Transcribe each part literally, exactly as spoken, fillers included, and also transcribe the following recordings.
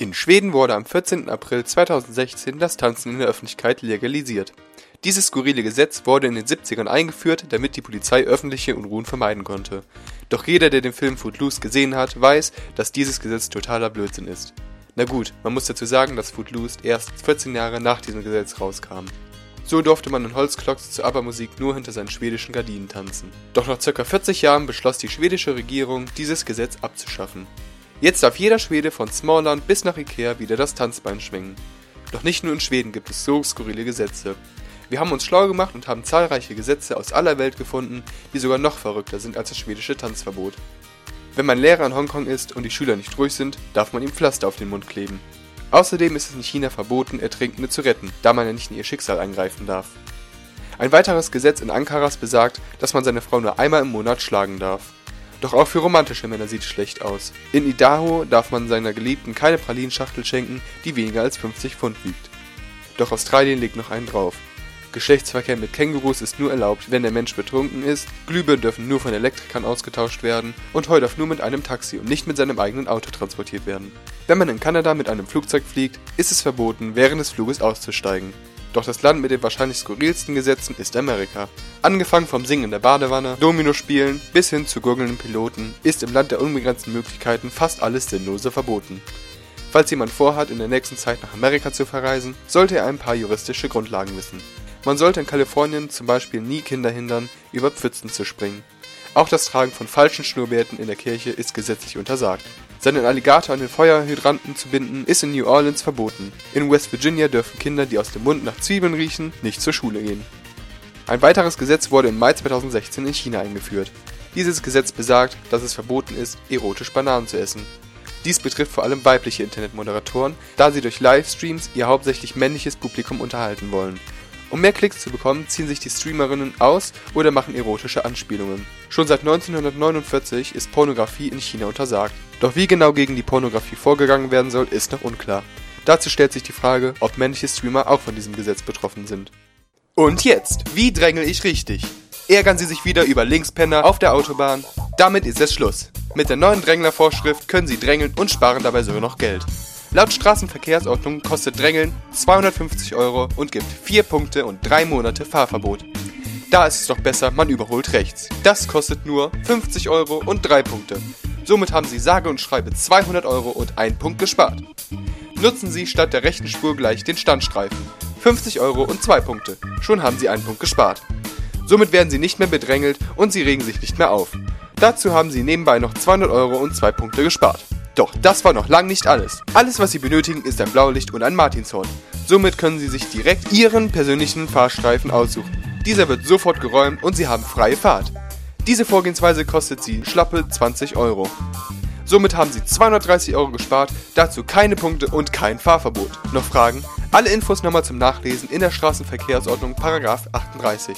In Schweden wurde am vierzehnten April zweitausendsechzehn das Tanzen in der Öffentlichkeit legalisiert. Dieses skurrile Gesetz wurde in den siebzigern eingeführt, damit die Polizei öffentliche Unruhen vermeiden konnte. Doch jeder, der den Film Footloose gesehen hat, weiß, dass dieses Gesetz totaler Blödsinn ist. Na gut, man muss dazu sagen, dass Footloose erst vierzehn Jahre nach diesem Gesetz rauskam. So durfte man in Holzklocks zur ABBA-Musik nur hinter seinen schwedischen Gardinen tanzen. Doch nach ca. vierzig Jahren beschloss die schwedische Regierung, dieses Gesetz abzuschaffen. Jetzt darf jeder Schwede von Småland bis nach Ikea wieder das Tanzbein schwingen. Doch nicht nur in Schweden gibt es so skurrile Gesetze. Wir haben uns schlau gemacht und haben zahlreiche Gesetze aus aller Welt gefunden, die sogar noch verrückter sind als das schwedische Tanzverbot. Wenn man Lehrer in Hongkong ist und die Schüler nicht ruhig sind, darf man ihm Pflaster auf den Mund kleben. Außerdem ist es in China verboten, Ertrinkende zu retten, da man ja nicht in ihr Schicksal eingreifen darf. Ein weiteres Gesetz in Ankaras besagt, dass man seine Frau nur einmal im Monat schlagen darf. Doch auch für romantische Männer sieht es schlecht aus. In Idaho darf man seiner Geliebten keine Pralinschachtel schenken, die weniger als fünfzig Pfund wiegt. Doch Australien legt noch einen drauf. Geschlechtsverkehr mit Kängurus ist nur erlaubt, wenn der Mensch betrunken ist, Glühbirnen dürfen nur von Elektrikern ausgetauscht werden und Heu darf nur mit einem Taxi und nicht mit seinem eigenen Auto transportiert werden. Wenn man in Kanada mit einem Flugzeug fliegt, ist es verboten, während des Fluges auszusteigen. Doch das Land mit den wahrscheinlich skurrilsten Gesetzen ist Amerika. Angefangen vom Singen in der Badewanne, Domino-Spielen bis hin zu gurgelnden Piloten ist im Land der unbegrenzten Möglichkeiten fast alles Sinnlose verboten. Falls jemand vorhat, in der nächsten Zeit nach Amerika zu verreisen, sollte er ein paar juristische Grundlagen wissen. Man sollte in Kalifornien zum Beispiel nie Kinder hindern, über Pfützen zu springen. Auch das Tragen von falschen Schnurrbärten in der Kirche ist gesetzlich untersagt. Seinen Alligator an den Feuerhydranten zu binden, ist in New Orleans verboten. In West Virginia dürfen Kinder, die aus dem Mund nach Zwiebeln riechen, nicht zur Schule gehen. Ein weiteres Gesetz wurde im Mai zweitausendsechzehn in China eingeführt. Dieses Gesetz besagt, dass es verboten ist, erotisch Bananen zu essen. Dies betrifft vor allem weibliche Internetmoderatoren, da sie durch Livestreams ihr hauptsächlich männliches Publikum unterhalten wollen. Um mehr Klicks zu bekommen, ziehen sich die Streamerinnen aus oder machen erotische Anspielungen. Schon seit neunzehnhundertneunundvierzig ist Pornografie in China untersagt. Doch wie genau gegen die Pornografie vorgegangen werden soll, ist noch unklar. Dazu stellt sich die Frage, ob männliche Streamer auch von diesem Gesetz betroffen sind. Und jetzt, wie drängel ich richtig? Ärgern Sie sich wieder über Linkspenner auf der Autobahn? Damit ist es Schluss. Mit der neuen Dränglervorschrift können Sie drängeln und sparen dabei sogar noch Geld. Laut Straßenverkehrsordnung kostet Drängeln zweihundertfünfzig Euro und gibt vier Punkte und drei Monate Fahrverbot. Da ist es doch besser, man überholt rechts. Das kostet nur fünfzig Euro und drei Punkte. Somit haben Sie sage und schreibe zweihundert Euro und einen Punkt gespart. Nutzen Sie statt der rechten Spur gleich den Standstreifen. fünfzig Euro und zwei Punkte. Schon haben Sie einen Punkt gespart. Somit werden Sie nicht mehr bedrängelt und Sie regen sich nicht mehr auf. Dazu haben Sie nebenbei noch zweihundert Euro und zwei Punkte gespart. Doch das war noch lang nicht alles. Alles, was Sie benötigen, ist ein Blaulicht und ein Martinshorn. Somit können Sie sich direkt Ihren persönlichen Fahrstreifen aussuchen. Dieser wird sofort geräumt und Sie haben freie Fahrt. Diese Vorgehensweise kostet Sie schlappe zwanzig Euro. Somit haben Sie zweihundertdreißig Euro gespart, dazu keine Punkte und kein Fahrverbot. Noch Fragen? Alle Infos nochmal zum Nachlesen in der Straßenverkehrsordnung Paragraph achtunddreißig.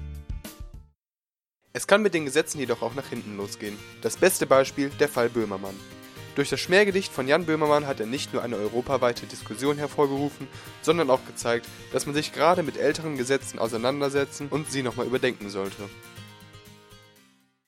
Es kann mit den Gesetzen jedoch auch nach hinten losgehen. Das beste Beispiel, der Fall Böhmermann. Durch das Schmähgedicht von Jan Böhmermann hat er nicht nur eine europaweite Diskussion hervorgerufen, sondern auch gezeigt, dass man sich gerade mit älteren Gesetzen auseinandersetzen und sie nochmal überdenken sollte.